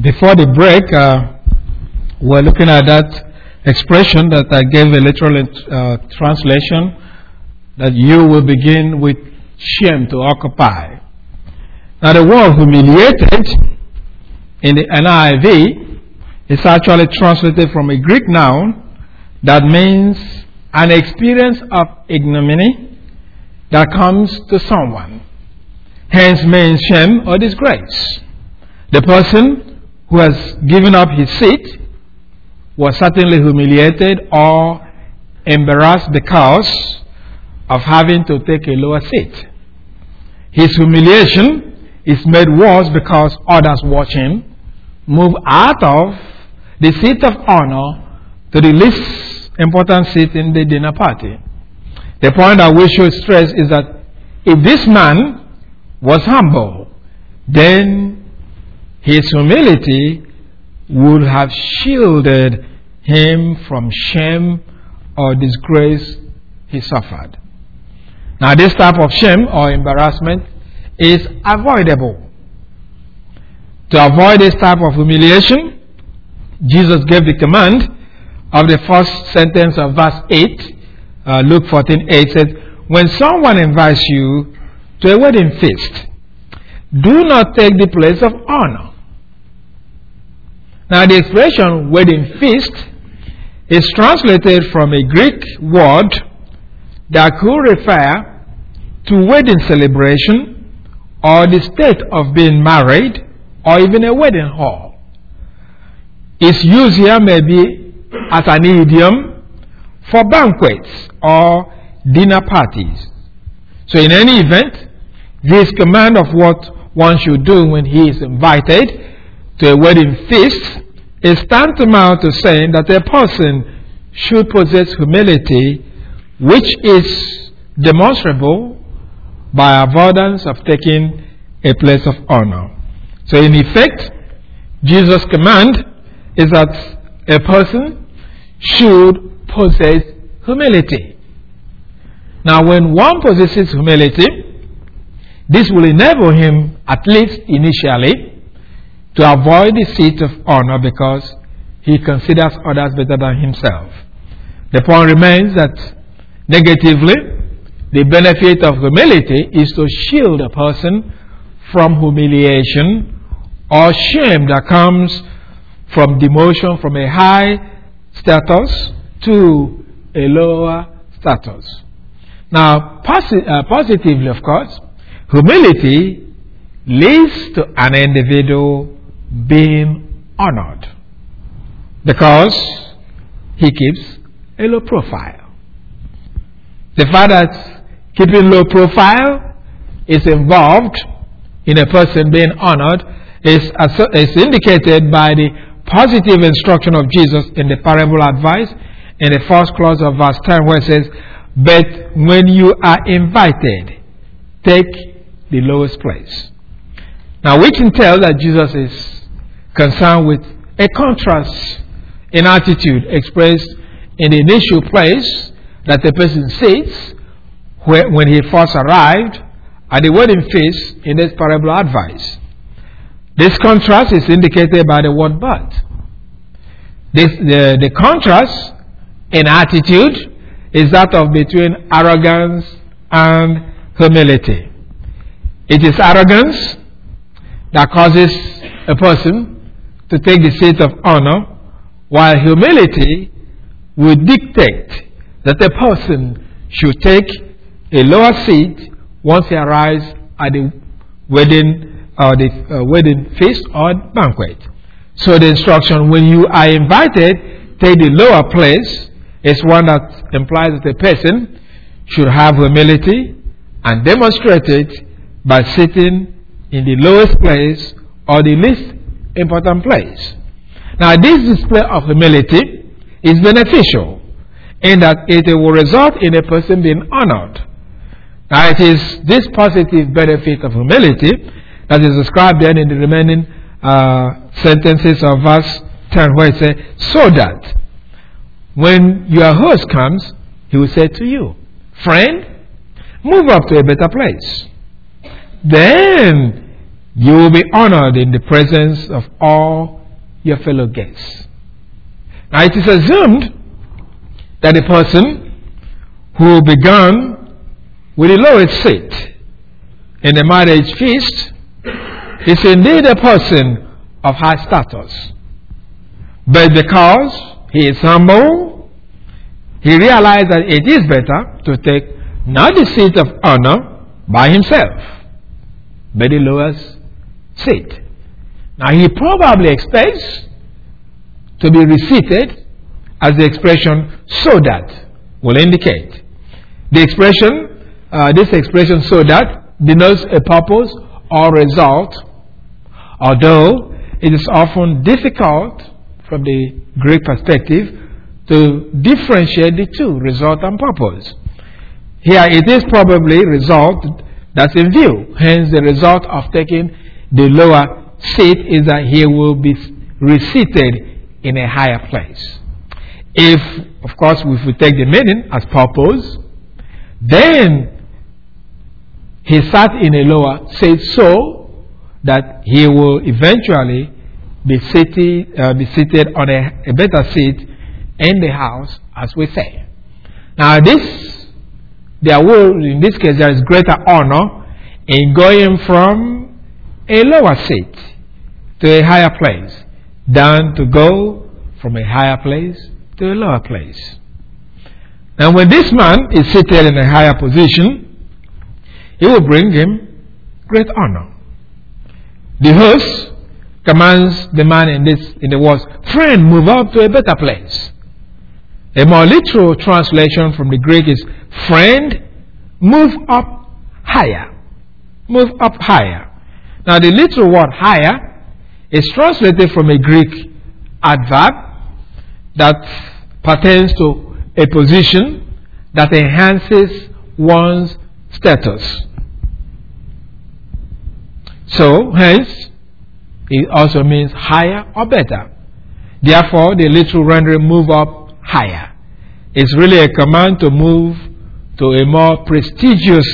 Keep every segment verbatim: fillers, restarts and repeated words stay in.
Before the break, uh, we're looking at that expression that I gave a literal uh, translation, that you will begin with shame to occupy. Now, the word humiliated in the N I V is actually translated from a Greek noun that means an experience of ignominy that comes to someone. Hence means shame or disgrace. The person who has given up his seat was certainly humiliated or embarrassed because of having to take a lower seat. His humiliation is made worse because others watching move out of the seat of honor to the least important seat in the dinner party. The point I wish to stress is that if this man was humble, then his humility would have shielded him from shame or disgrace he suffered. Now, this type of shame or embarrassment is avoidable. To avoid this type of humiliation, Jesus gave the command of the first sentence of verse eight, uh, Luke fourteen eight says, when someone invites you to a wedding feast, do not take the place of honor. Now, the expression wedding feast is translated from a Greek word that could refer to wedding celebration or the state of being married or even a wedding hall. Its use here may be as an idiom for banquets or dinner parties. So in any event, this command of what one should do when he is invited to a wedding feast is tantamount to saying that a person should possess humility, which is demonstrable by avoidance of taking a place of honor. So in effect, Jesus' command is that a person should possess humility. Now, when one possesses humility, this will enable him, at least initially, to avoid the seat of honor because he considers others better than himself. The point remains that negatively, the benefit of humility is to shield a person from humiliation or shame that comes from demotion from a high status to a lower status. Now, posi- uh, positively, of course, humility leads to an individual being honored because he keeps a low profile. The fact that keeping low profile is involved in a person being honored is, is indicated by the positive instruction of Jesus in the parable advice in the first clause of verse ten, where it says, but when you are invited, take the lowest place. Now, which entails that Jesus is concerned with a contrast in attitude expressed in the initial place that the person sits where, when he first arrived at the wedding feast in this parable advice. This contrast is indicated by the word but. This, the, the contrast in attitude is that of between arrogance and humility. It is arrogance that causes a person to take the seat of honor, while humility would dictate that a person should take a lower seat once he arrives at the wedding or the uh, wedding feast or banquet. So the instruction, when you are invited, take the lower place, is one that implies that a person should have humility and demonstrate it by sitting in the lowest place or the least important place. Now, this display of humility is beneficial in that it will result in a person being honored. Now, it is this positive benefit of humility that is described then in the remaining uh, sentences of verse ten, where it says, so that when your host comes, he will say to you, friend, move up to a better place. Then you will be honored in the presence of all your fellow guests. Now it is assumed that the person who began with the lowest seat in the marriage feast is indeed a person of high status. But because he is humble, he realized that it is better to take not the seat of honor by himself, but the lowest seat. Now he probably expects to be reseated, as the expression "so that" will indicate. The expression, uh, this expression "so that" denotes a purpose or result, although it is often difficult from the Greek perspective to differentiate the two, result and purpose. Here it is probably result that's in view. Hence the result of taking the lower seat is that he will be reseated in a higher place. If, of course, if we take the meaning as purpose, then he sat in a lower seat so that he will eventually be seated, uh, be seated on a, a better seat in the house, as we say. Now this, there will, in this case, there is greater honor in going from a lower seat to a higher place than to go from a higher place to a lower place. And when this man is seated in a higher position, it will bring him great honor. The host commands the man in this in the words, "Friend, move up to a better place." A more literal translation from the Greek is, "Friend, move up higher." Move up higher. Now the literal word "higher" is translated from a Greek adverb that pertains to a position that enhances one's status. So, hence, it also means higher or better. Therefore, the literal rendering "move up higher" is really a command to move to a more prestigious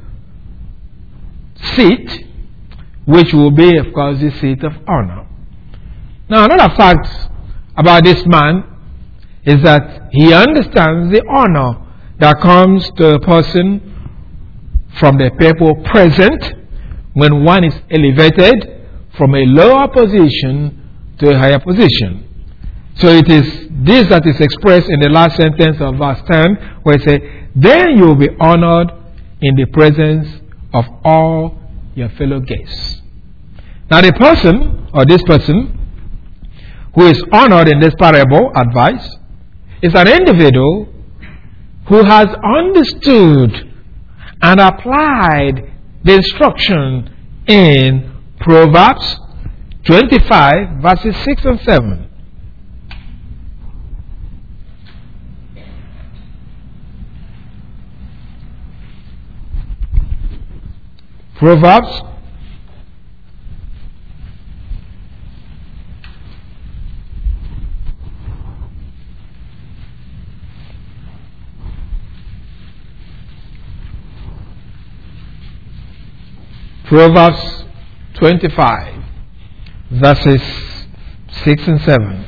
seat, which will be, of course, the seat of honor. Now, another fact about this man is that he understands the honor that comes to a person from the people present when one is elevated from a lower position to a higher position. So it is this that is expressed in the last sentence of verse ten, where it says, "Then you will be honored in the presence of all your fellow guests." Now the person, or this person, who is honored in this parable advice, is an individual who has understood and applied the instruction in Proverbs twenty-five, verses six and seven. Proverbs Proverbs twenty-five, verses six and seven.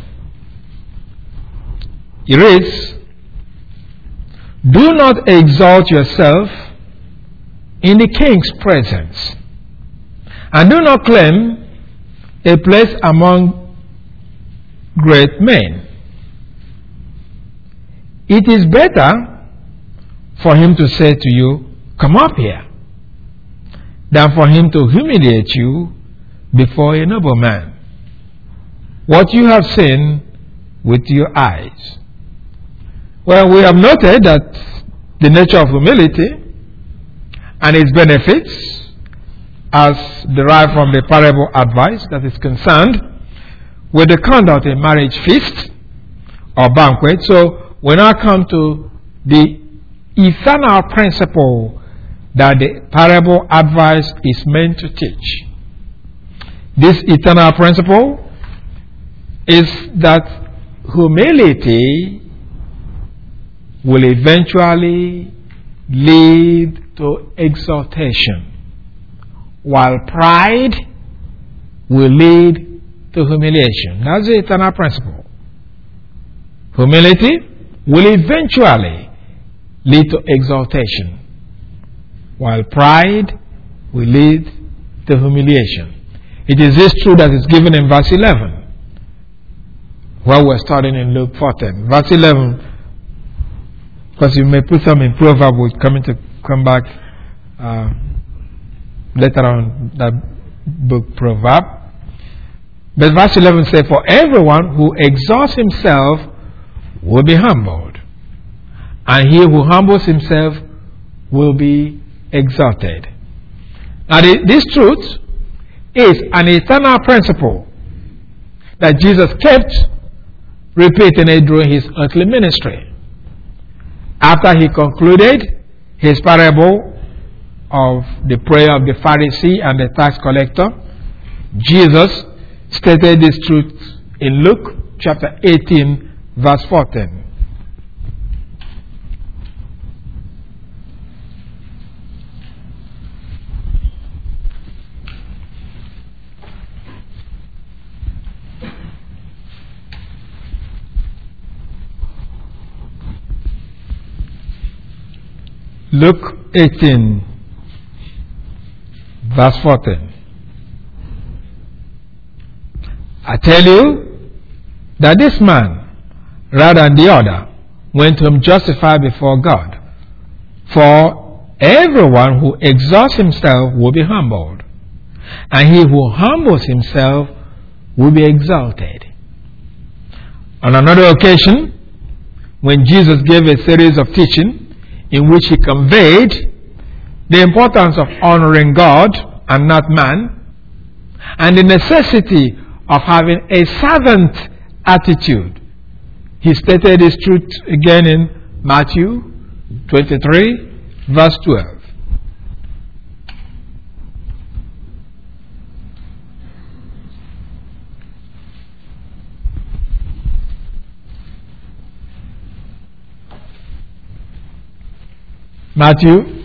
It reads, "Do not exalt yourself in the king's presence, and do not claim a place among great men. It is better for him to say to you, 'Come up here,' than for him to humiliate you before a noble man. What you have seen with your eyes." Well, we have noted that the nature of humility and its benefits, as derived from the parable advice that is concerned with the conduct in marriage feast or banquet. So we now come to the eternal principle that the parable advice is meant to teach. This eternal principle is that humility will eventually lead to exaltation, while pride will lead to humiliation. That's the eternal principle. Humility will eventually lead to exaltation, while pride will lead to humiliation. It is this truth that is given in verse eleven, where we're starting in Luke fourteen. Verse eleven, because you may put some in Proverbs, we're coming to come back uh, later on, that book Proverb. But verse eleven says, "For everyone who exalts himself will be humbled, and he who humbles himself will be exalted." Now, this truth is an eternal principle that Jesus kept repeating it during his earthly ministry. After he concluded his parable of the prayer of the Pharisee and the tax collector, Jesus stated this truth in Luke chapter eighteen, verse fourteen. Luke eighteen, verse fourteen. "I tell you that this man, rather than the other, went home justified before God. For everyone who exalts himself will be humbled, and he who humbles himself will be exalted." On another occasion, when Jesus gave a series of teaching in which he conveyed the importance of honoring God and not man, and the necessity of having a servant attitude, he stated this truth again in Matthew twenty-three, verse twelve. Matthew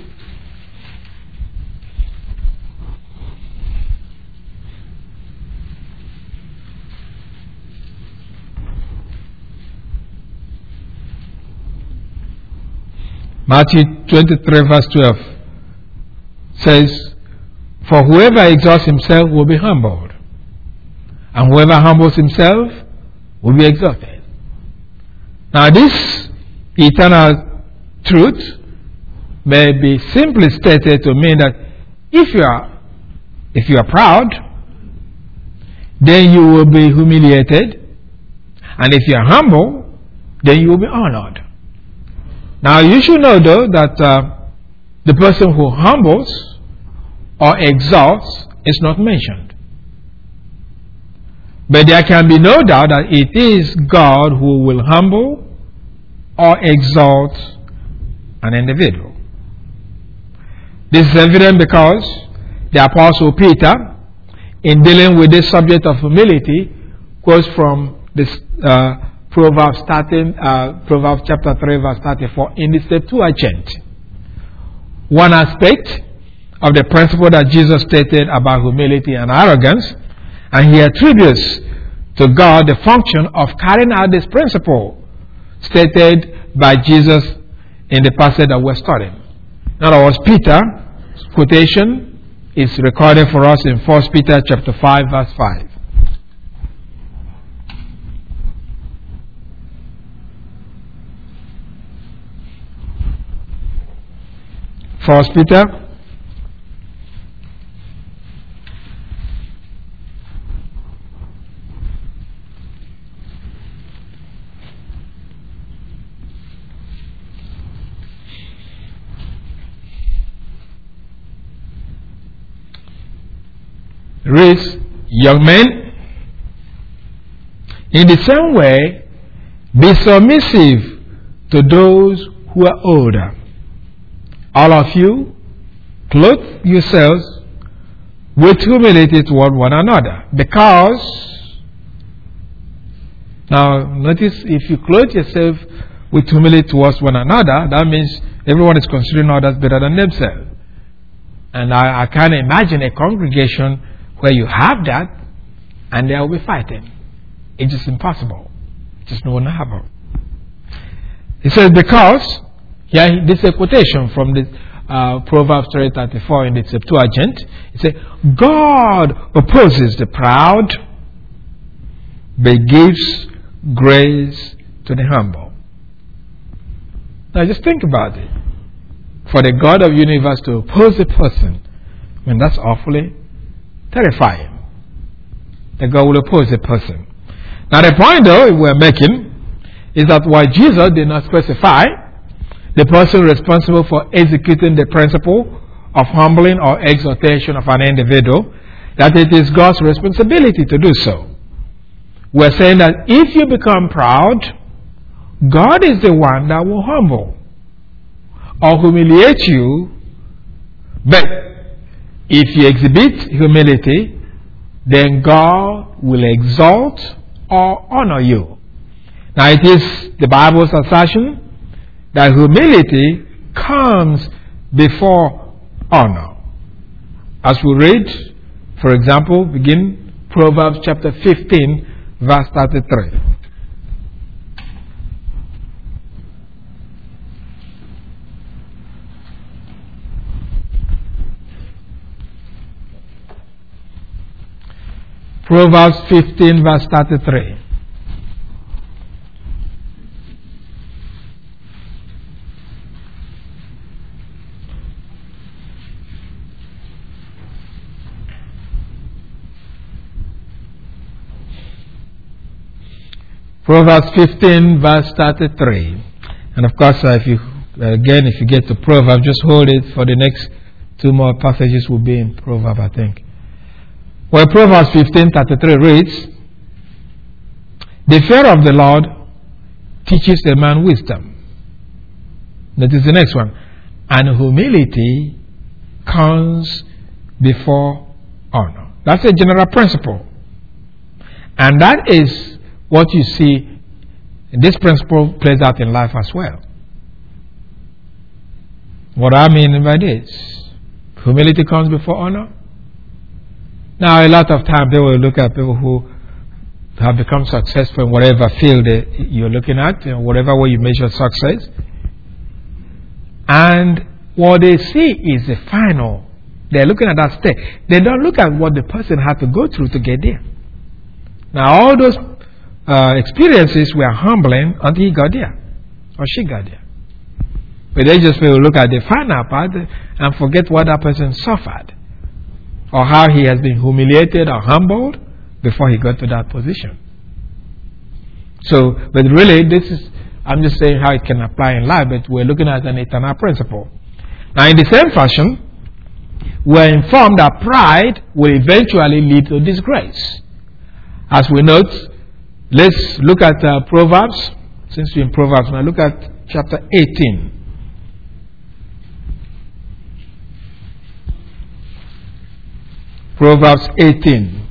Matthew twenty-three, verse twelve says, "For whoever exalts himself will be humbled, and whoever humbles himself will be exalted." Now, this eternal truth may be simply stated to mean that if you are if you are proud, then you will be humiliated, and if you are humble, then you will be honored. Now, you should know, though, that uh, the person who humbles or exalts is not mentioned. But there can be no doubt that it is God who will humble or exalt an individual. This is evident because the Apostle Peter, in dealing with this subject of humility, quotes from this uh, Proverbs starting uh, Proverbs chapter three, verse thirty-four in the Septuagint. One aspect of the principle that Jesus stated about humility and arrogance, and he attributes to God the function of carrying out this principle stated by Jesus in the passage that we're studying. In other words, Peter's quotation is recorded for us in First Peter chapter five, verse five. First Peter reads, "Young men, in the same way, be submissive to those who are older. All of you, clothe yourselves with humility toward one another, because," now notice, if you clothe yourself with humility towards one another, that means everyone is considering others better than themselves. And I, I can't imagine a congregation where you have that, and they will be fighting. It is impossible. It is not going to happen. He says, because, yeah, this is a quotation from the uh, Proverbs three thirty-four in the Septuagint. It says, God opposes the proud, but gives grace to the humble. Now just think about it. For the God of the universe to oppose a person, I mean, that's awfully terrifying. That God will oppose a person. Now the point though we're making is that while Jesus did not specify the person responsible for executing the principle of humbling or exhortation of an individual, that it is God's responsibility to do so. We're saying that if you become proud, God is the one that will humble or humiliate you. But if you exhibit humility, then God will exalt or honor you. Now it is the Bible's assertion that humility comes before honor. As we read, for example, begin Proverbs chapter fifteen, verse thirty-three. Proverbs fifteen, verse thirty-three. Proverbs fifteen, verse thirty-three. And of course, uh, if you uh, again, if you get to Proverbs, just hold it for the next two more passages will be in Proverbs, I think. Well, Proverbs fifteen thirty-three reads, "The fear of the Lord teaches a man wisdom." That is the next one. "And humility comes before honor." That's a general principle. And that is what you see, this principle plays out in life as well. What I mean by this, humility comes before honor. Now, a lot of times they will look at people who have become successful in whatever field you're looking at, you know, whatever way you measure success. And what they see is the final. They're looking at that state. They don't look at what the person had to go through to get there. Now, all those uh, experiences were humbling until he got there, or she got there. But they just will look at the final part and forget what that person suffered, or how he has been humiliated or humbled before he got to that position. So, but really, this is, I'm just saying how it can apply in life, but we're looking at an eternal principle. Now, in the same fashion, we're informed that pride will eventually lead to disgrace. As we note, let's look at uh, Proverbs. Since we're in Proverbs, now look at chapter eighteen. Proverbs eighteen.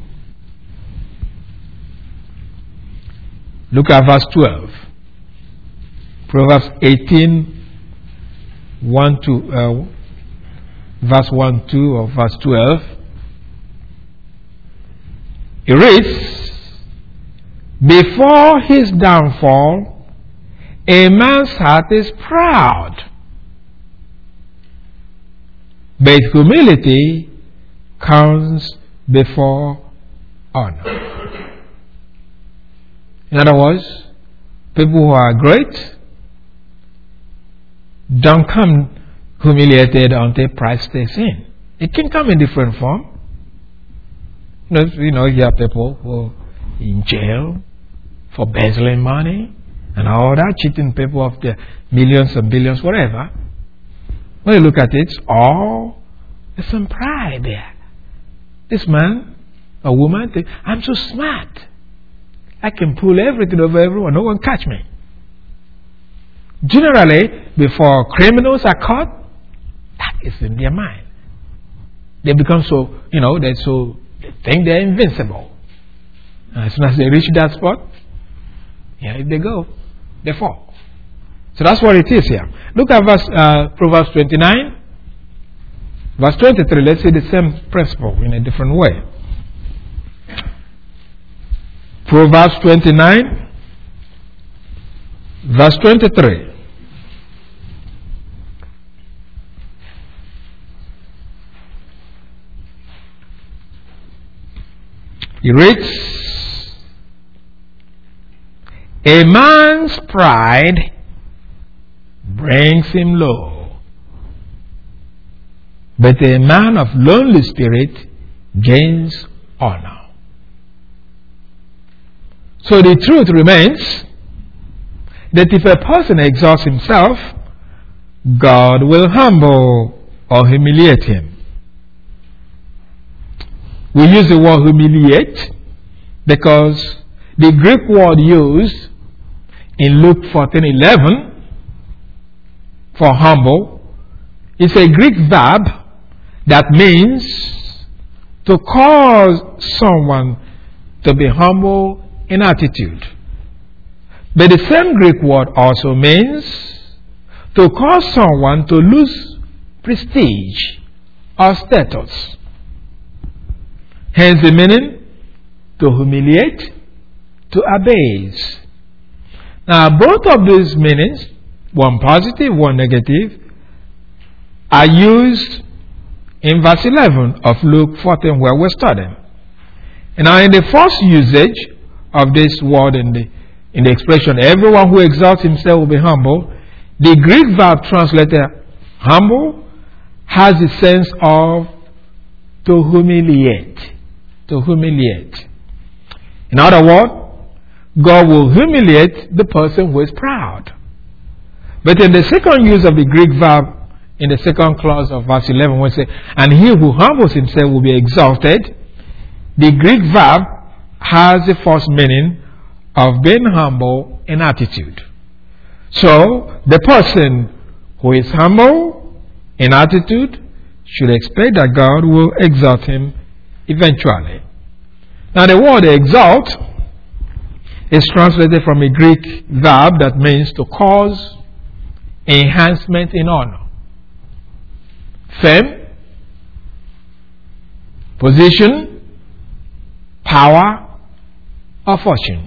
Look at verse twelve. Proverbs eighteen, one to uh, verse one, two, or verse twelve. It reads, "Before his downfall, a man's heart is proud, but humility comes before honor." In other words, people who are great don't come humiliated until pride steps in. It can come in different form. You know, you know, you have people who are in jail for embezzling money and all that, cheating people of their millions and billions, whatever. When you look at it, oh, there's some pride there. This man or woman thinks, I'm so smart. I can pull everything over everyone. No one catch me. Generally, before criminals are caught, that is in their mind. They become so, you know, they're so, they think they're invincible. And as soon as they reach that spot, yeah, if they go, they fall. So that's what it is here. Look at verse uh, Proverbs twenty-nine. Verse twenty-three, let's see the same principle in a different way. Proverbs twenty-nine, verse twenty-three. He reads, "A man's pride brings him low, but a man of lonely spirit gains honor." So the truth remains that if a person exalts himself, God will humble or humiliate him. We use the word humiliate because the Greek word used in Luke fourteen eleven for humble is a Greek verb that means to cause someone to be humble in attitude. But the same Greek word also means to cause someone to lose prestige or status. Hence the meaning, to humiliate, to abase. Now both of these meanings, one positive, one negative, are used in verse eleven of Luke fourteen where we're studying. And now in the first usage of this word in the, in the expression, everyone who exalts himself will be humble, the Greek verb translated humble has the sense of to humiliate. To humiliate. In other words, God will humiliate the person who is proud. But in the second use of the Greek verb, in the second clause of verse eleven, when it says, "And he who humbles himself will be exalted," the Greek verb has the first meaning of being humble in attitude. So, the person who is humble in attitude should expect that God will exalt him eventually. Now the word exalt is translated from a Greek verb that means to cause enhancement in honor, fame, position, power, or fortune.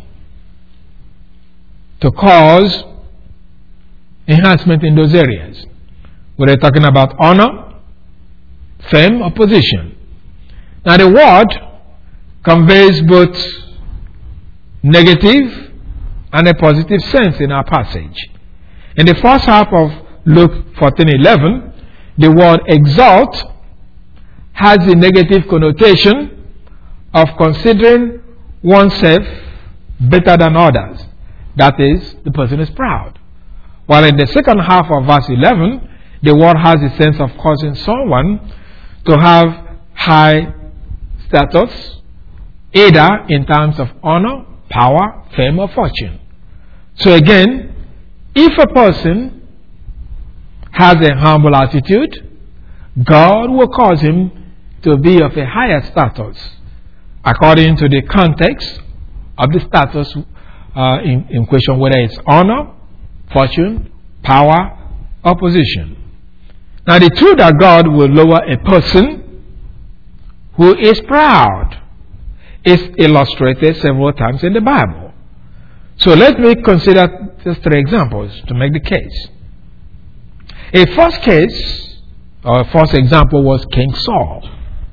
To cause enhancement in those areas. Whether talking about honor, fame, or position. Now the word conveys both negative and a positive sense in our passage. In the first half of Luke fourteen eleven, the word exalt has the negative connotation of considering oneself better than others. That is, the person is proud. While in the second half of verse eleven, the word has the sense of causing someone to have high status, either in terms of honor, power, fame, or fortune. So again, if a person has a humble attitude, God will cause him to be of a higher status, according to the context of the status uh, in, in question, whether it's honor, fortune, power, or position. Now the truth that God will lower a person who is proud is illustrated several times in the Bible. So let me consider just three examples to make the case. A first case, or a first example, was King Saul.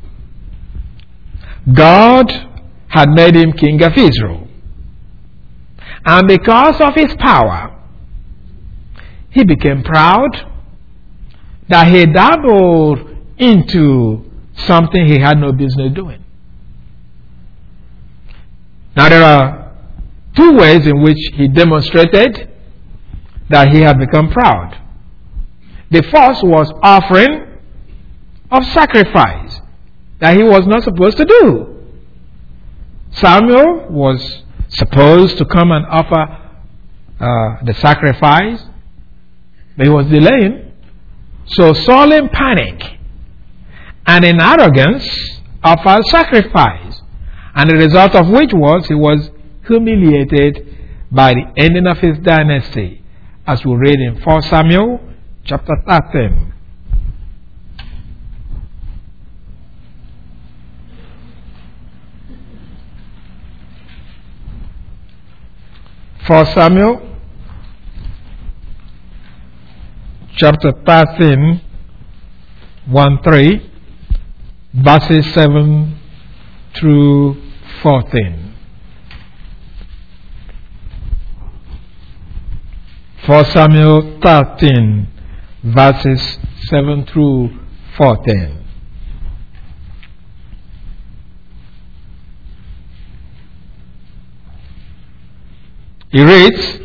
God had made him king of Israel. And because of his power, he became proud that he dabbled into something he had no business doing. Now there are two ways in which he demonstrated that he had become proud. The first was offering of sacrifice that he was not supposed to do. Samuel was supposed to come and offer uh, the sacrifice, but he was delaying. So Saul, in panic and in arrogance, offered sacrifice, and the result of which was he was humiliated by the ending of his dynasty, as we read in First Samuel chapter thirteen. First Samuel chapter thirteen, one three, verses seven through fourteen. First Samuel thirteen, verses seven through fourteen. He reads,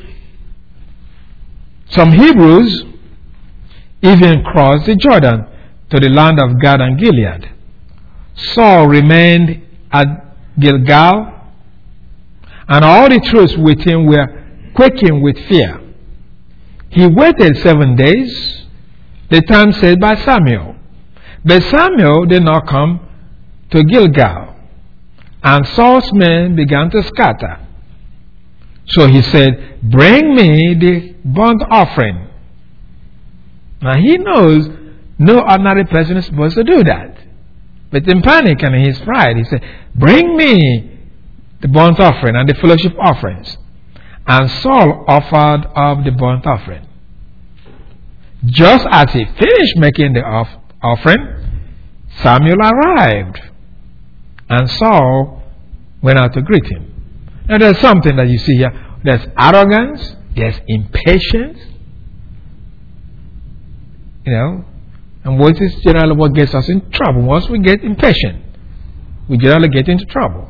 some Hebrews even crossed the Jordan to the land of Gad and Gilead. Saul remained at Gilgal, and all the troops with him were quaking with fear. He waited seven days, the time said by Samuel. But Samuel did not come to Gilgal, and Saul's men began to scatter. So he said, bring me the burnt offering. Now he knows no ordinary person is supposed to do that. But in panic and in his pride, he said, bring me the burnt offering and the fellowship offerings. And Saul offered up the burnt offering. Just as he finished making the off- offering, Samuel arrived. And Saul went out to greet him. Now there's something that you see here. There's arrogance. There's impatience. You know. And what is generally what gets us in trouble? Once we get impatient, we generally get into trouble.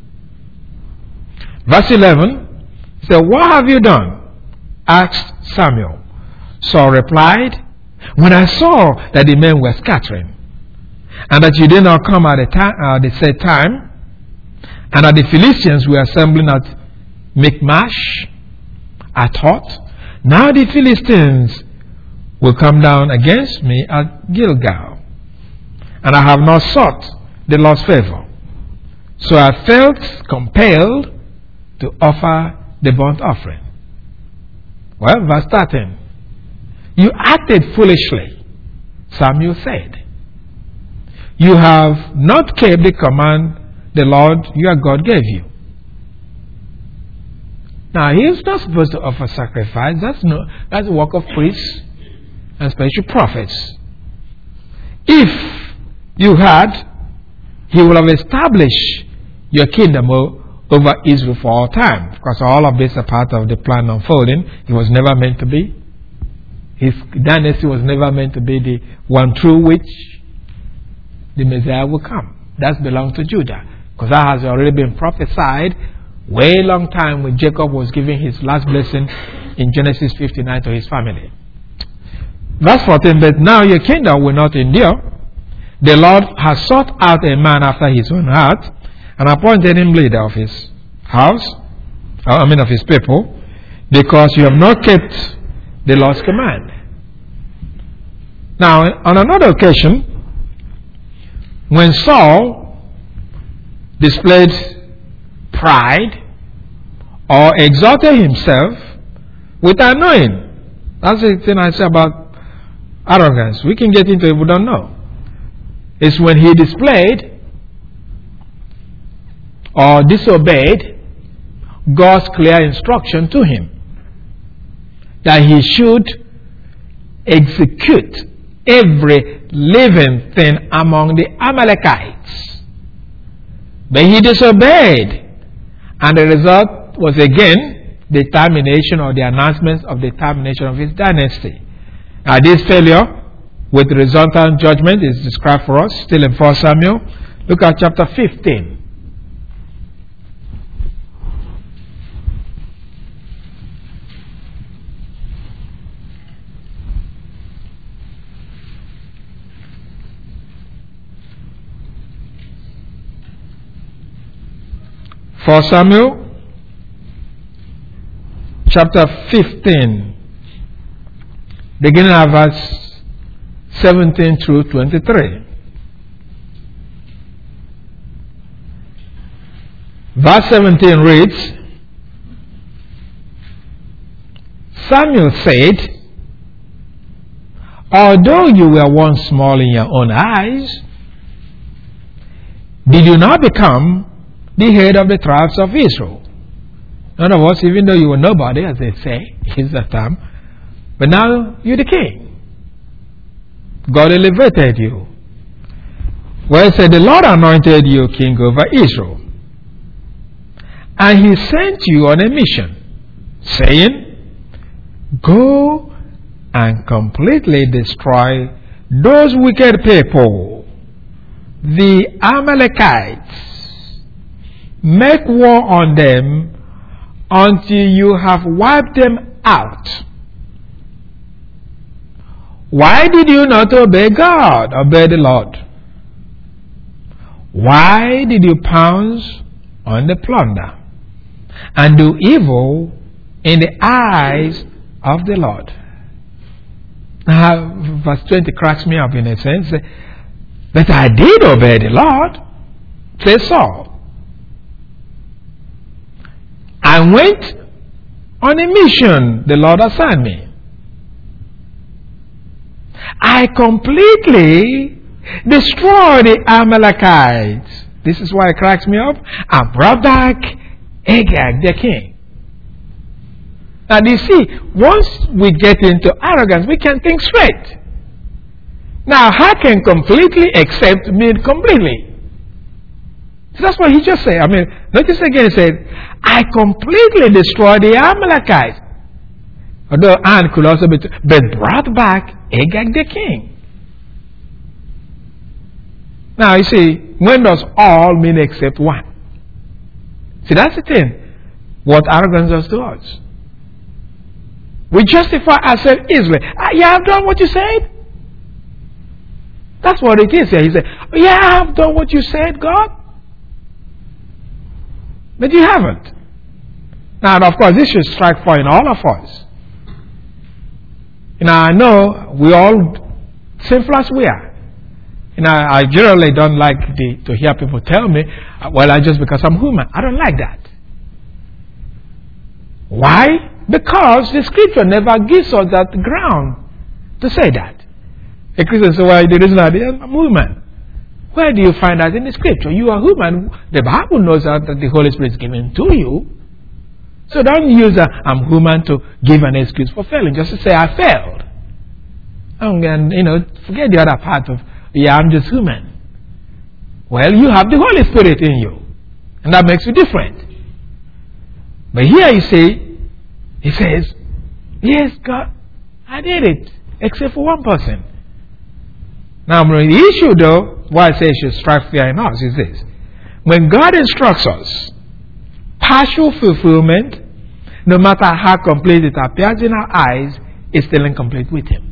Verse eleven says, what have you done? Asked Samuel. Saul replied, when I saw that the men were scattering, and that you did not come at the, time, uh, the said time, and that the Philistines were assembling at Michmash, I thought, now the Philistines will come down against me at Gilgal, and I have not sought the Lord's favor. So I felt compelled to offer the burnt offering. Well, verse thirteen. You acted foolishly, Samuel said. You have not kept the command the Lord your God gave you. Now, he is not supposed to offer sacrifice. That's no, that's the work of priests and spiritual prophets. If you had, he would have established your kingdom over Israel for all time. Because all of this are part of the plan unfolding. It was never meant to be. His dynasty was never meant to be the one through which the Messiah will come. That belongs to Judah. Because that has already been prophesied way long time when Jacob was giving his last blessing in Genesis fifty-nine to his family. Verse fourteen, but now your kingdom will not endure. The Lord has sought out a man after his own heart and appointed him leader of his house, I mean of his people, because you have not kept the Lord's command. Now, on another occasion, when Saul displayed pride or exalted himself without knowing, that's the thing I say about arrogance. We can get into it, we don't know. It's when he displayed or disobeyed God's clear instruction to him that he should execute every living thing among the Amalekites. But he disobeyed, and the result was again the termination or the announcement of the termination of his dynasty. Now, this failure with resultant judgment is described for us still in First Samuel. Look at chapter fifteen. First Samuel chapter fifteen, beginning at verse seventeen through twenty-three. Verse seventeen reads, Samuel said, although you were once small in your own eyes, did you not become the head of the tribes of Israel? In other words, even though you were nobody, as they say, is the term, but now you're the king. God elevated you. Well, it said, the Lord anointed you king over Israel. And he sent you on a mission, saying, go and completely destroy those wicked people, the Amalekites. Make war on them until you have wiped them out. Why did you not obey God, obey the Lord? Why did you pounce on the plunder and do evil in the eyes of the Lord? Now, verse twenty cracks me up in a sense. But I did obey the Lord, says Saul. I went on a mission the Lord assigned me. I completely destroyed the Amalekites. This is why it cracks me up. I brought back Agag, the king. Now, you see, once we get into arrogance, we can think straight. Now, how can completely accept mean completely? So that's what he just said. I mean, notice again, he said, I completely destroyed the Amalekites. Although and could also be, but brought back Agag the king. Now, you see, when does all mean except one? See, that's the thing. What arrogance does to us. We justify ourselves easily. Ah, yeah, I've done what you said. That's what it is here. He said, yeah, I've done what you said, God. But you haven't. Now, and of course, this should strike fire in all of us. You know, I know we all sinful as we are. You know, I generally don't like the, to hear people tell me, well, I just because I'm human. I don't like that. Why? Because the scripture never gives us that ground to say that. A Christian says, well, there is not, I'm human. Where do you find that in the scripture? You are human. The Bible knows that the Holy Spirit is given to you. So don't use a, I'm human to give an excuse for failing. Just to say, I failed. And, you know, forget the other part of, yeah, I'm just human. Well, you have the Holy Spirit in you. And that makes you different. But here you see, he says, yes, God, I did it. Except for one person. Now, the issue though, why I say it should strike fear in us is this. When God instructs us, partial fulfillment, no matter how complete it appears in our eyes, is still incomplete with Him.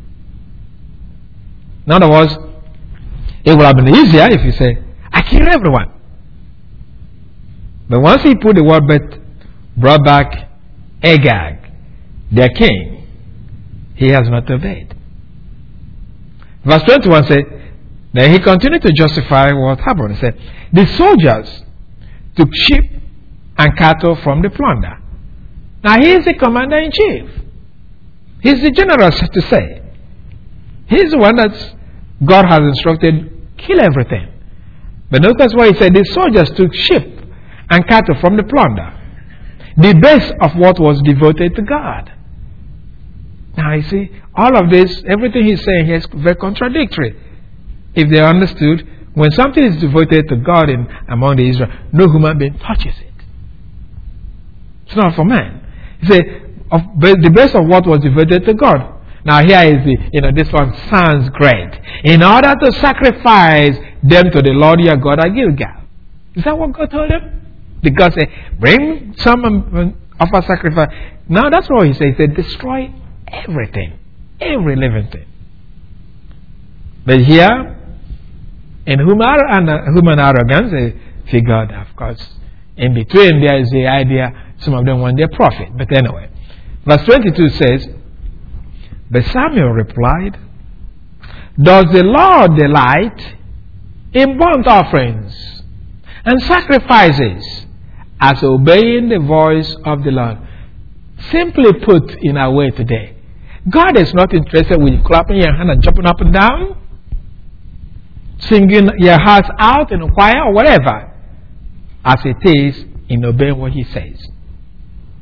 In other words, it would have been easier if you say, I kill everyone. But once He put the word but brought back Agag, their king, he has not obeyed. Verse twenty-one said, then he continued to justify what happened. He said, the soldiers took sheep and cattle from the plunder. Now he is the commander in chief. He's the general, so to say. He's the one that God has instructed, kill everything. But notice what he said, the soldiers took sheep and cattle from the plunder. The best of what was devoted to God. Now you see, all of this, everything he's saying here is very contradictory. If they understood, when something is devoted to God in among the Israel, no human being touches it. It's not for man. He said, of, the best of what was devoted to God. Now here is the, you know, this one sounds great. In order to sacrifice them to the Lord your God at Gilgal. Is that what God told them? Did God say, bring some um, offer sacrifice? No, that's what he said. He said, destroy everything. Every living thing. But here, in human, human arrogance, they figured, of course, in between there is the idea, some of them want their profit. But anyway, verse twenty-two says, but Samuel replied, does the Lord delight in burnt offerings and sacrifices as obeying the voice of the Lord? Simply put in our way today, God is not interested with you clapping your hand and jumping up and down, singing your hearts out in a choir or whatever, as it is in obeying what He says.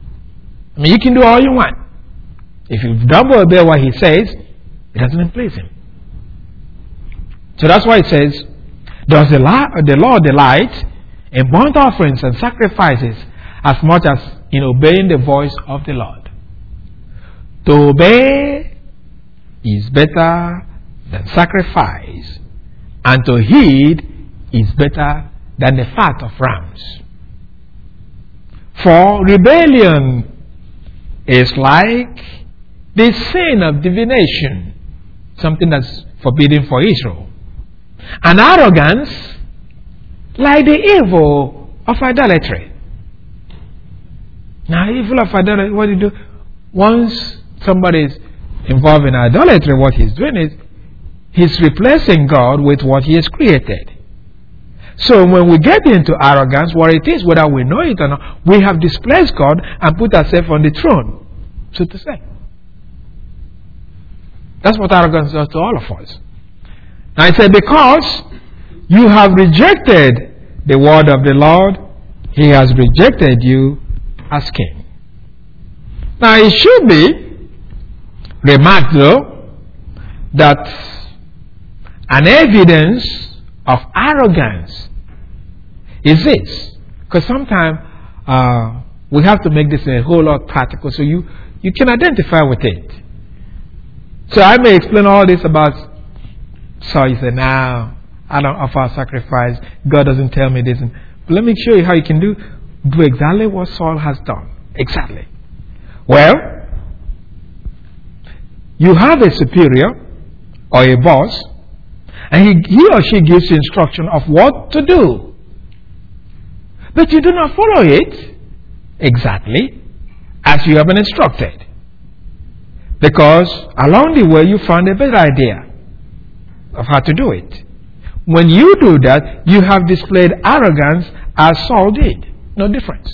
I mean, you can do all you want. If you double obey what he says, it doesn't please him. So that's why it says, does the, la- the Lord delight in burnt offerings and sacrifices as much as in obeying the voice of the Lord? To obey is better than sacrifice, and to heed is better than the fat of rams. For rebellion is like the sin of divination, something that's forbidden for Israel, and arrogance like the evil of idolatry. Now, evil of idolatry, what do you do? Once somebody is involved in idolatry, what he's doing is he's replacing God with what he has created. So when we get into arrogance, what it is, whether we know it or not, we have displaced God and put ourselves on the throne, so to say. That's what arrogance does to all of us. Now I say, because you have rejected the word of the Lord, he has rejected you as king. Now it should be remarked though that an evidence of arrogance is this, because sometimes uh, we have to make this a whole lot practical so you, you can identify with it. So I may explain all this about Saul. You say, now I don't offer sacrifice. God doesn't tell me this. But let me show you how you can do do exactly what Saul has done. Exactly. Well, you have a superior or a boss, and he, he or she gives you instruction of what to do. But you do not follow it exactly as you have been instructed. Because along the way you found a better idea of how to do it. When you do that, you have displayed arrogance as Saul did. No difference.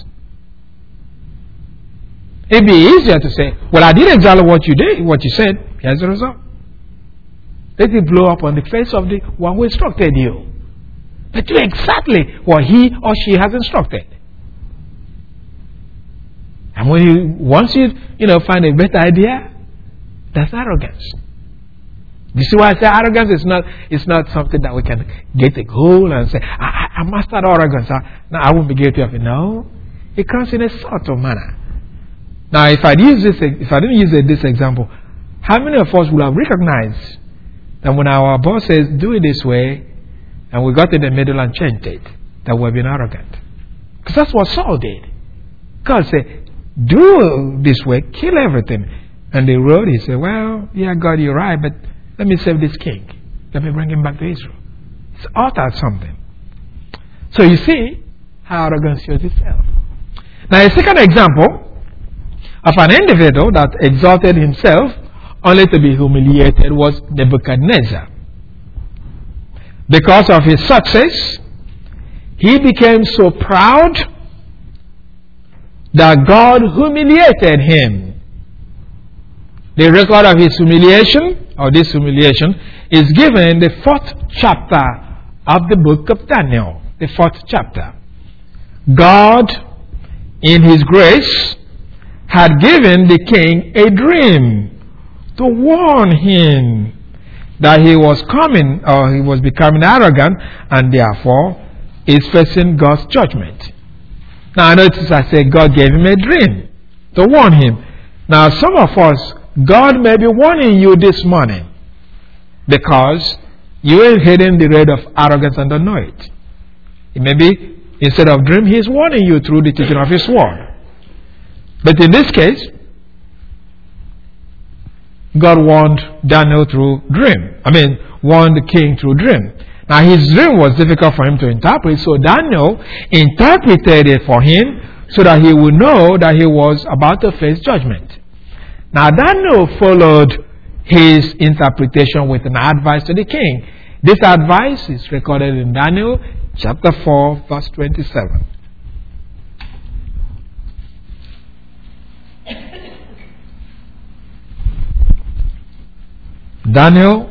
It'd be easier to say, well, I did exactly what you did, what you said. Here's the result. Let it blow up on the face of the one who instructed you. But do exactly what he or she has instructed. And when you, once you, you know, find a better idea, that's arrogance. You see why I say arrogance is not, it's not something that we can get a goal and say, I, I, I mastered arrogance. I, no, I won't be guilty of it. No. It comes in a sort of manner. Now, if I use this, if I didn't use this example, how many of us would have recognized that when our boss says, do it this way, and we got in the middle and changed it, that we've been arrogant? Because that's what Saul did. God said, do this way, kill everything. And they wrote, he said, well, yeah, God, you're right, but let me save this king. Let me bring him back to Israel. It's altered something. So you see how arrogance shows itself. Now, a second example of an individual that exalted himself only to be humiliated was Nebuchadnezzar. Because of his success, he became so proud that God humiliated him. The record of his humiliation, or this humiliation, is given in the fourth chapter of the book of Daniel. The fourth chapter. God, in his grace, had given the king a dream to warn him that he was coming, or he was becoming arrogant, and therefore is facing God's judgment. Now notice I say God gave him a dream to warn him. Now some of us, God may be warning you this morning because you ain't hidden the red of arrogance and don't know it. It may be, instead of dream, He is warning you through the teaching of His word. But in this case, God warned Daniel through dream. I mean, warned the king through dream. Now his dream was difficult for him to interpret, so Daniel interpreted it for him so that he would know that he was about to face judgment. Now Daniel followed his interpretation with an advice to the king. This advice is recorded in Daniel chapter four, verse twenty-seven. Daniel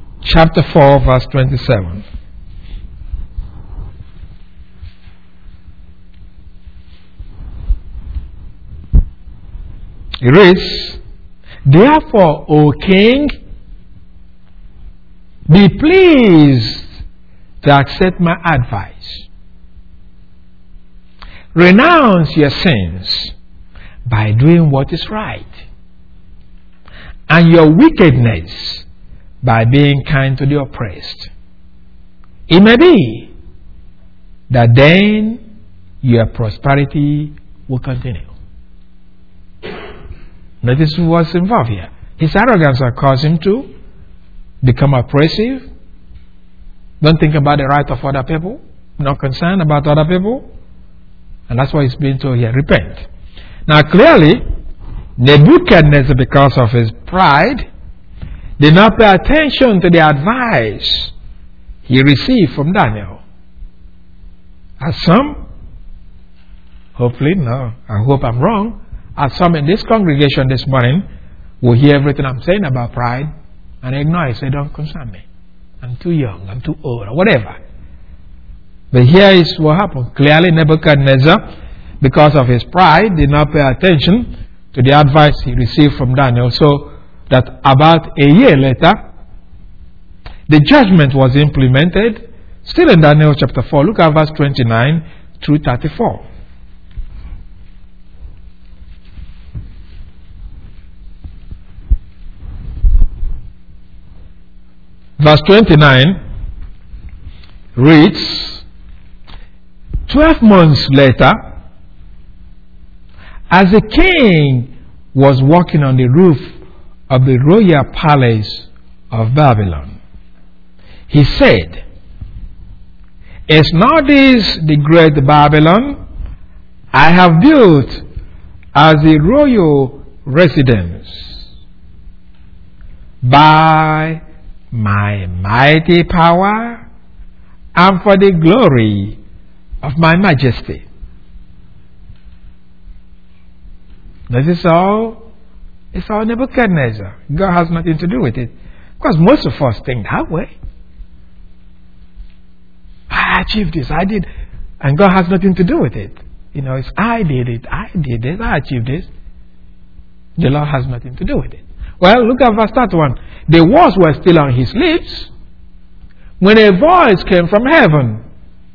chapter four, verse twenty-seven. It reads, "Therefore, O king, be pleased to accept my advice. Renounce your sins by doing what is right, and your wickedness by being kind to the oppressed. It may be that then your prosperity will continue." Notice what's involved here. His arrogance will cause him to become oppressive, don't think about the right of other people, not concerned about other people. And that's why he's being told here, repent. Now clearly, Nebuchadnezzar, because of his pride, did not pay attention to the advice he received from Daniel. As some, hopefully, no, I hope I'm wrong, as some in this congregation this morning will hear everything I'm saying about pride and ignore it, say, don't concern me. I'm too young, I'm too old, or whatever. But here is what happened. Clearly, Nebuchadnezzar, because of his pride, did not pay attention to the advice he received from Daniel. So that about a year later, the judgment was implemented. Still in Daniel chapter four, look at verse twenty-nine through thirty-four. Verse twenty-nine reads, Twelve months later, as the king was walking on the roof of the royal palace of Babylon, he said, Is not this the great Babylon I have built as a royal residence by my mighty power and for the glory of my majesty? This is all, it's all Nebuchadnezzar. God has nothing to do with it. Because most of us think that way. I achieved this, I did, and God has nothing to do with it. You know, it's I did it, I did this, I achieved this. The Lord has nothing to do with it. Well, look at verse thirty-one. The words were still on his lips when a voice came from heaven.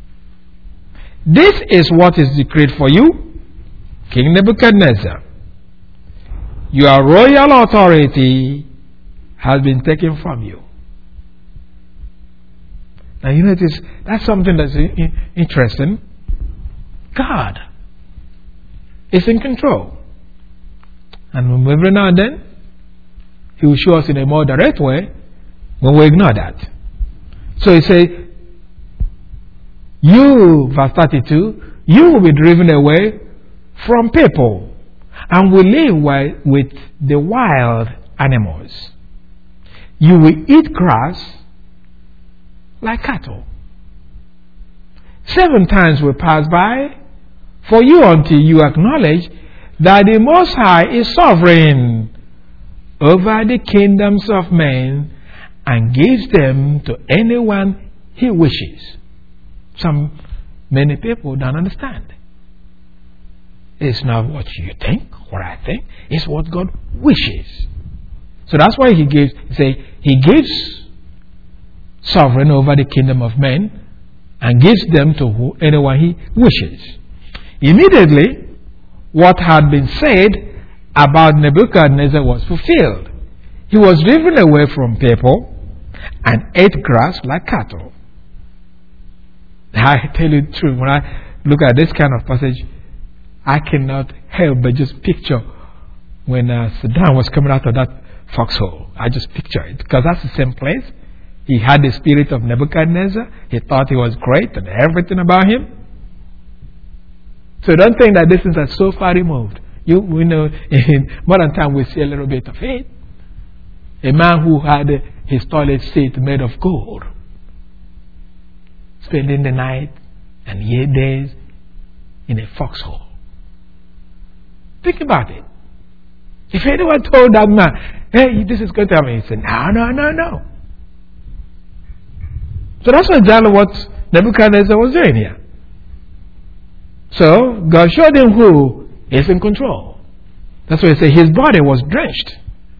This is what is decreed for you, King Nebuchadnezzar. Your royal authority has been taken from you. Now you notice that's something that's interesting. God is in control. And every now and then, He will show us in a more direct way when we ignore that. So He says, you, verse thirty-two, you will be driven away from people and will live with the wild animals. You will eat grass like cattle. Seven times will pass by for you until you acknowledge that the Most High is sovereign over the kingdoms of men and gives them to anyone He wishes. Some many people don't understand. It's not what you think, what I think. It's what God wishes. So that's why He gives. Say He gives sovereign over the kingdom of men and gives them to who, anyone He wishes. Immediately, what had been said about Nebuchadnezzar was fulfilled. He was driven away from people and ate grass like cattle. I tell you the truth, when I look at this kind of passage, I cannot help but just picture when uh, Saddam was coming out of that foxhole. I just picture it because that's the same place. He had the spirit of Nebuchadnezzar. He thought he was great and everything about him. So don't think that this is so far removed. You, we know in modern time we see a little bit of it. A man who had his toilet seat made of gold, spending the night and eight days in a foxhole. Think about it. If anyone told that man, hey, this is going to happen, he said, no, no, no, no. So that's exactly what Nebuchadnezzar was doing here. So God showed him who is in control. That's why he said his body was drenched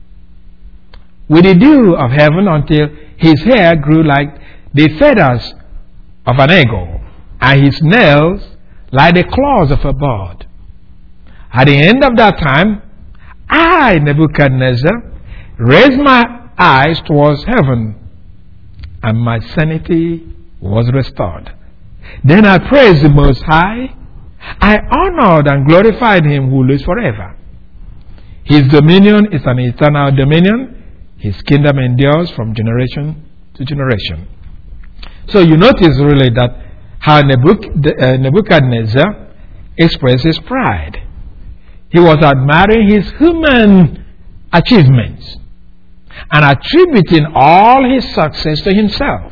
with the dew of heaven until his hair grew like the feathers of an eagle, and his nails like the claws of a bird. At the end of that time, I, Nebuchadnezzar, raised my eyes towards heaven, and my sanity was restored. Then I praised the Most High. I honored and glorified him who lives forever. His dominion is an eternal dominion. His kingdom endures from generation to generation. So you notice really that how Nebuchadnezzar expresses pride. He was admiring his human achievements and attributing all his success to himself.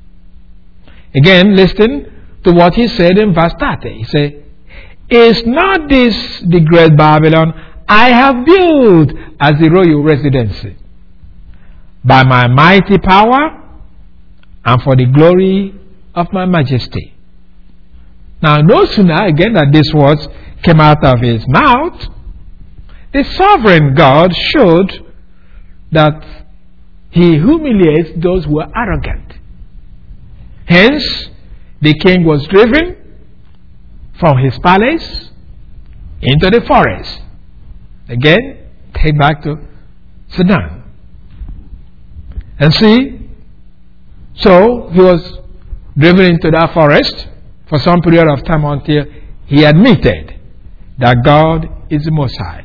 Again, listen to what he said in verse thirty. He said, "Is not this the great Babylon I have built as the royal residency by my mighty power and for the glory of my majesty?" Now, no sooner again that these words came out of his mouth, the sovereign God showed that he humiliates those who are arrogant. Hence, the king was driven from his palace into the forest. Again, take back to Sudan. And see, so he was driven into that forest for some period of time until he admitted that God is the Most High.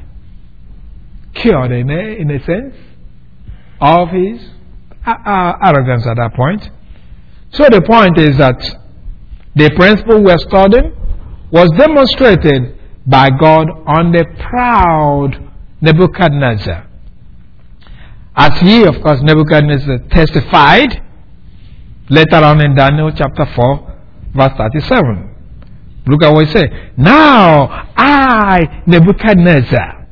Cured in a, in a sense of his uh, arrogance at that point. So the point is that the principle we're studying was demonstrated by God on the proud Nebuchadnezzar. As he, of course, Nebuchadnezzar testified later on in Daniel chapter four, verse thirty-seven. Look at what he said. "Now I, Nebuchadnezzar,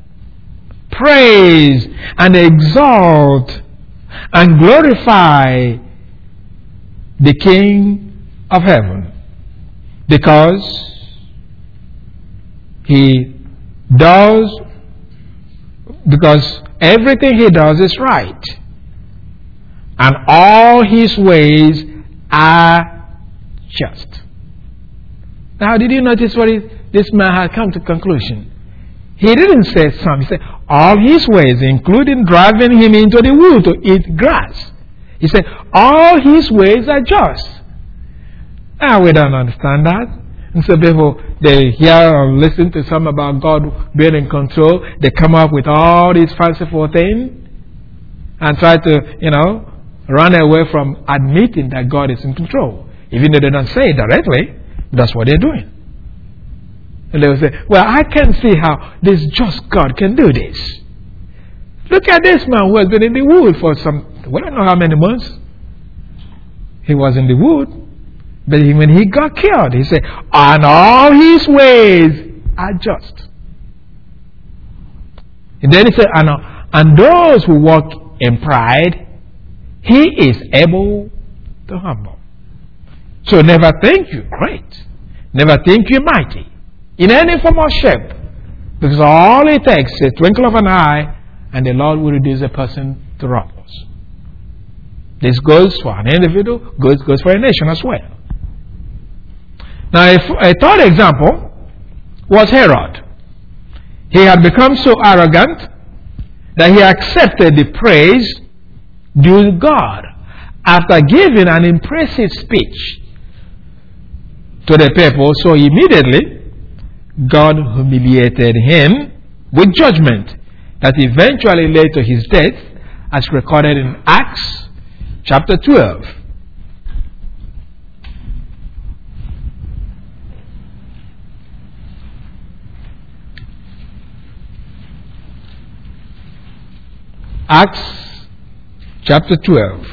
praise and exalt and glorify the King of heaven, because he does, because everything he does is right, and all his ways are just." Now, did you notice what he, this man had come to conclusion? He didn't say some. He said all his ways, including driving him into the wood to eat grass. He said all his ways are just. Now, we don't understand that. And so people, they hear or listen to some about God being in control. They come up with all these fanciful things and try to, you know, run away from admitting that God is in control. Even though they don't say it directly, that's what they're doing. And they will say, well, I can't see how this just God can do this. Look at this man who has been in the wood for some, we don't know how many months. He was in the wood. But when he got killed, he said, and all his ways are just. And then he said, and, and those who walk in pride, he is able to humble. So never think you great. Never think you mighty. In any form or shape. Because all it takes is a twinkle of an eye, and the Lord will reduce a person to rubbles. This goes for an individual, goes, goes for a nation as well. Now, a, a third example was Herod. He had become so arrogant that he accepted the praise due to God after giving an impressive speech to the people. So immediately, God humiliated him with judgment that eventually led to his death, as recorded in Acts chapter twelve. Acts chapter twelve.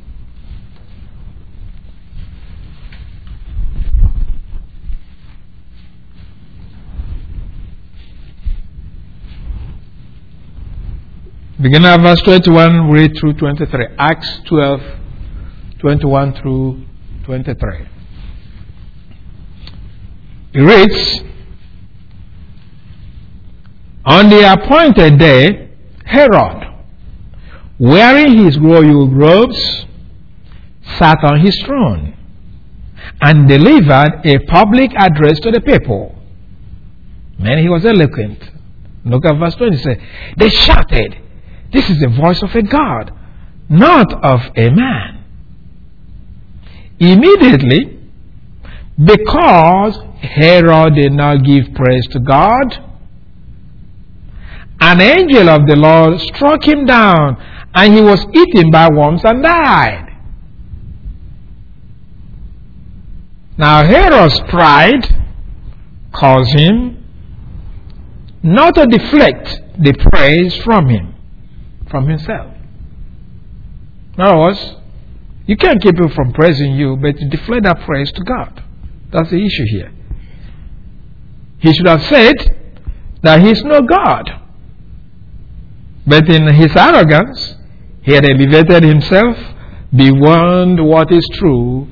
Begin at verse twenty-one, read through twenty-three. Acts twelve, twenty-one through twenty-three. It reads, On the appointed day, Herod, wearing his royal robes, sat on his throne and delivered a public address to the people. Man, he was eloquent. Look at verse twenty. It says, they shouted, "This is the voice of a God, not of a man." Immediately, because Herod did not give praise to God, an angel of the Lord struck him down, and he was eaten by worms and died. Now Herod's pride caused him not to deflect the praise from him, from himself. In other words, you can't keep him from praising you, but to deflect that praise to God. That's the issue here. He should have said that he is no God. But in his arrogance, he had elevated himself beyond what is true.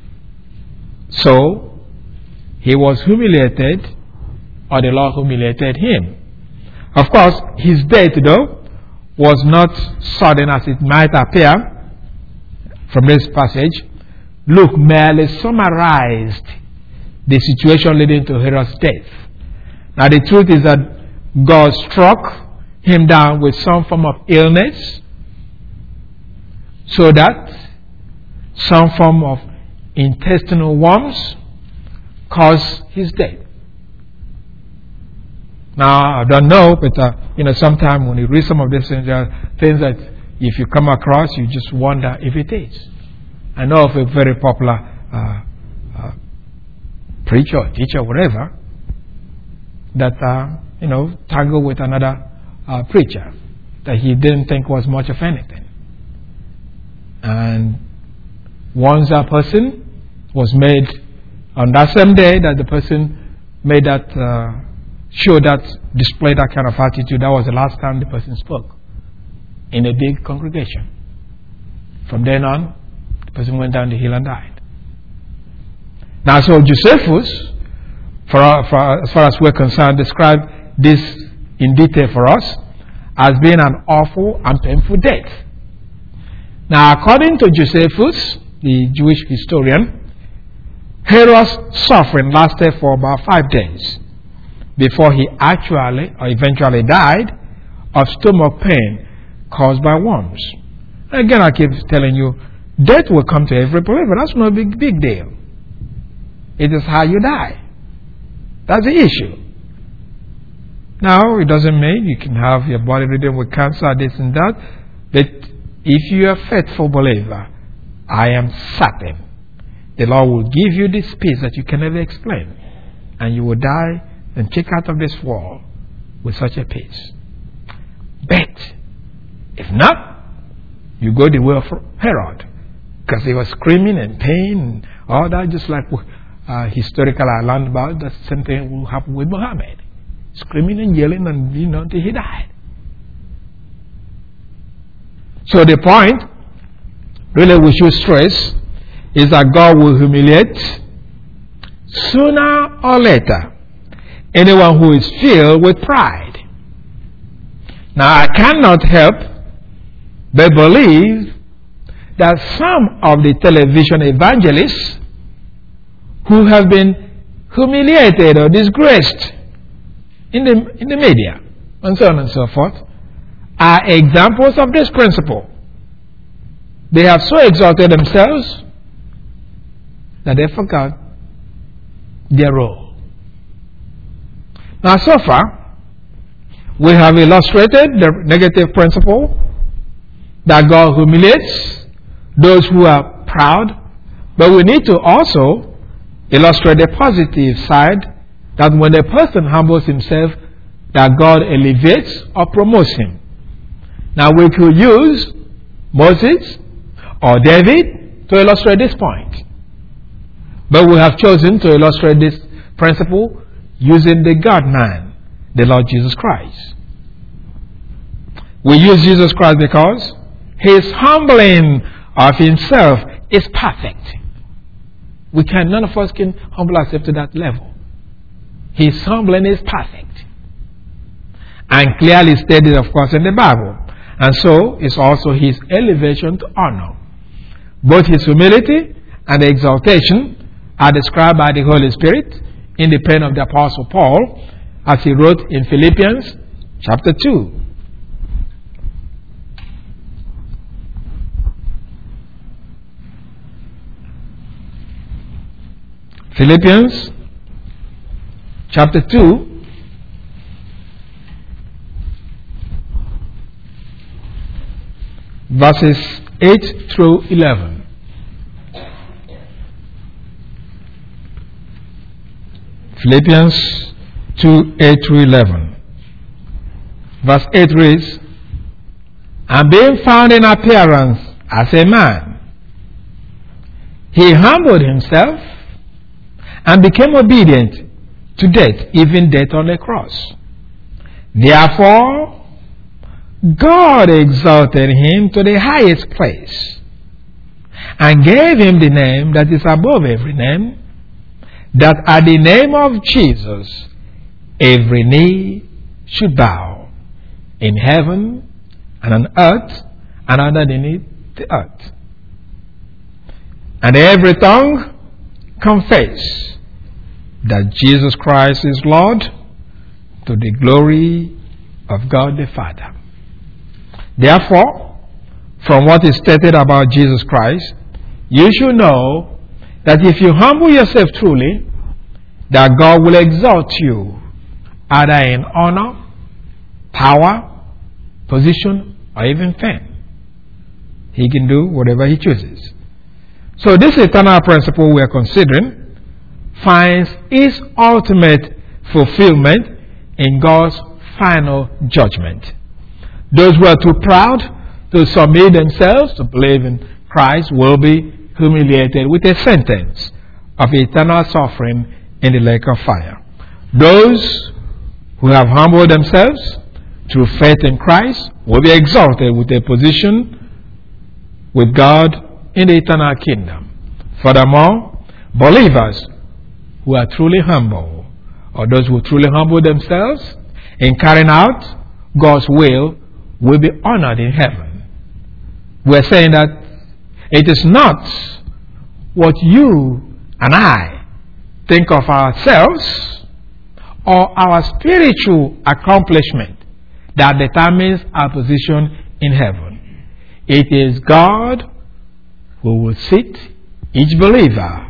So, he was humiliated, or the Lord humiliated him. Of course, his death, though, was not sudden as it might appear from this passage. Luke merely summarized the situation leading to Herod's death. Now, the truth is that God struck him down with some form of illness, so that some form of intestinal worms caused his death. Now, I don't know, but uh, you know, sometimes when you read some of these things, there are things that if you come across, you just wonder if it is. I know of a very popular uh, uh, preacher, or teacher, whatever, that uh, you know, tangled with another uh, preacher that he didn't think was much of anything, and once that person was made on that same day that the person made that uh, show that displayed that kind of attitude, that was the last time the person spoke in a big congregation. From then on, the person went down the hill and died. Now, so Josephus, for, for as far as we're concerned, described this in detail for us as being an awful and painful death. Now, according to Josephus, the Jewish historian, Herod's suffering lasted for about five days before he actually or eventually died of stomach pain caused by worms. Again, I keep telling you, death will come to every believer. That's no big, big deal. It is how you die. That's the issue. Now, it doesn't mean you can have your body ridden with cancer, this and that, but if you are a faithful believer, I am certain the Lord will give you this peace that you can never explain, and you will die and check out of this world with such a peace. But if not, you go the way of Herod, because he was screaming and pain and all that, just like uh, historical I learned about. The same thing will happen with Muhammad, screaming and yelling, and you know, until he died. So the point really we should stress is that God will humiliate sooner or later anyone who is filled with pride. Now, I cannot help but believe that some of the television evangelists who have been humiliated or disgraced in the, in the media and so on and so forth are examples of this principle. They have so exalted themselves that they forgot their role. Now, so far, we have illustrated the negative principle that God humiliates those who are proud, but we need to also illustrate the positive side, that when a person humbles himself, that God elevates or promotes him. Now, we could use Moses or David to illustrate this point, but we have chosen to illustrate this principle using the God-man, the Lord Jesus Christ. We use Jesus Christ because his humbling of himself is perfect. We can, none of us can humble ourselves to that level. His humbling is perfect. and clearly stated, of course, in the Bible. And so is also his elevation to honor. Both his humility and exaltation are described by the Holy Spirit in the pen of the Apostle Paul, as he wrote in Philippians chapter two. Philippians chapter two, verses eight through eleven. Philippians two, eight through eleven. Verse eight reads, "And being found in appearance as a man, he humbled himself and became obedient to death, even death on the cross. Therefore, God exalted him to the highest place and gave him the name that is above every name, that at the name of Jesus every knee should bow, in heaven and on earth and underneath the earth, and every tongue confess that Jesus Christ is Lord, to the glory of God the Father." Therefore, from what is stated about Jesus Christ, you should know that if you humble yourself truly, that God will exalt you, either in honor, power, position, or even fame. He can do whatever he chooses. So this eternal principle we are considering finds its ultimate fulfillment in God's final judgment. Those who are too proud to submit themselves to believe in Christ will be humiliated with a sentence of eternal suffering in the lake of fire. Those who have humbled themselves through faith in Christ will be exalted with a position with God in the eternal kingdom. Furthermore, believers who are truly humble, or those who truly humble themselves in carrying out God's will, will be honored in heaven. We're saying that it is not what you and I think of ourselves or our spiritual accomplishment that determines our position in heaven. It is God who will sit each believer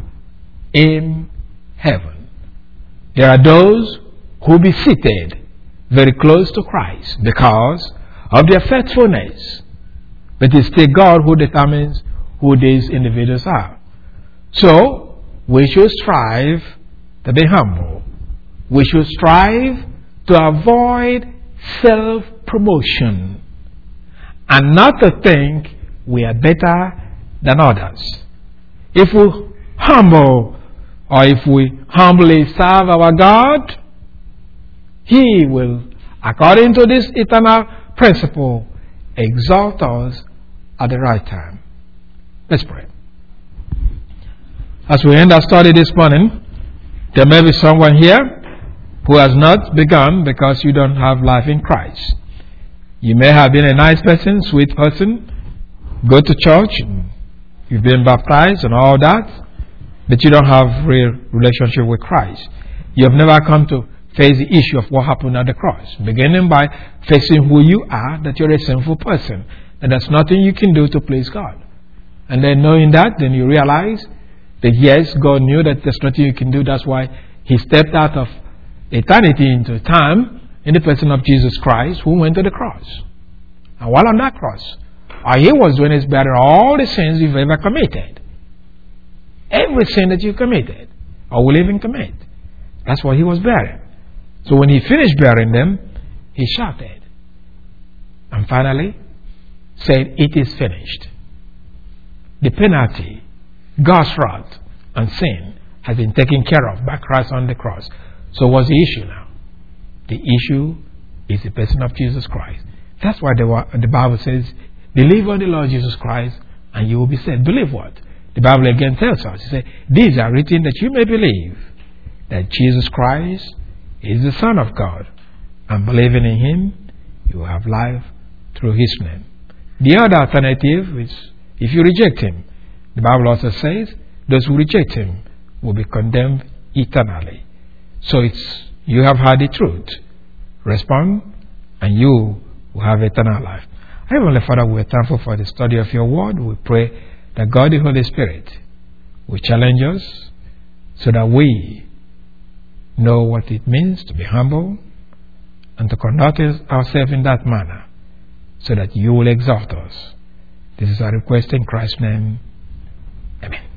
in heaven. There are those who will be seated very close to Christ because of their faithfulness. But it's still God who determines who these individuals are. So, we should strive to be humble. We should strive to avoid self-promotion and not to think we are better than others. If we humble or if we humbly serve our God, He will, according to this eternal principle, exalt us at the right time. Let's pray. As we end our study this morning, there may be someone here who has not begun because you don't have life in Christ. You may have been a nice person, sweet person, go to church, you've been baptized and all that, but you don't have real relationship with Christ. You have never come to face the issue of what happened at the cross, beginning by facing who you are, that you're a sinful person, and there's nothing you can do to please God. And then knowing that, then you realize that yes, God knew that there's nothing you can do. That's why He stepped out of eternity into time in the person of Jesus Christ, who went to the cross. And while on that cross, all He was doing is bearing all the sins you've ever committed. Every sin that you committed or will even commit. That's what He was bearing. So when He finished bearing them, He shouted and finally said, "It is finished." The penalty, God's wrath and sin, has been taken care of by Christ on the cross. So what's the issue now? The issue is the person of Jesus Christ. That's why the, the Bible says, believe on the Lord Jesus Christ and you will be saved. Believe what? The Bible again tells us, it says, these are written that you may believe that Jesus Christ is the Son of God, and believing in Him, you will have life through His name. The other alternative is if you reject Him. The Bible also says those who reject Him will be condemned eternally. So it's you have heard the truth. Respond, and you will have eternal life. Heavenly Father, we are thankful for the study of your word. We pray that God, the Holy Spirit, will challenge us so that we know what it means to be humble and to conduct ourselves in that manner so that you will exalt us. This is our request in Christ's name. Amen.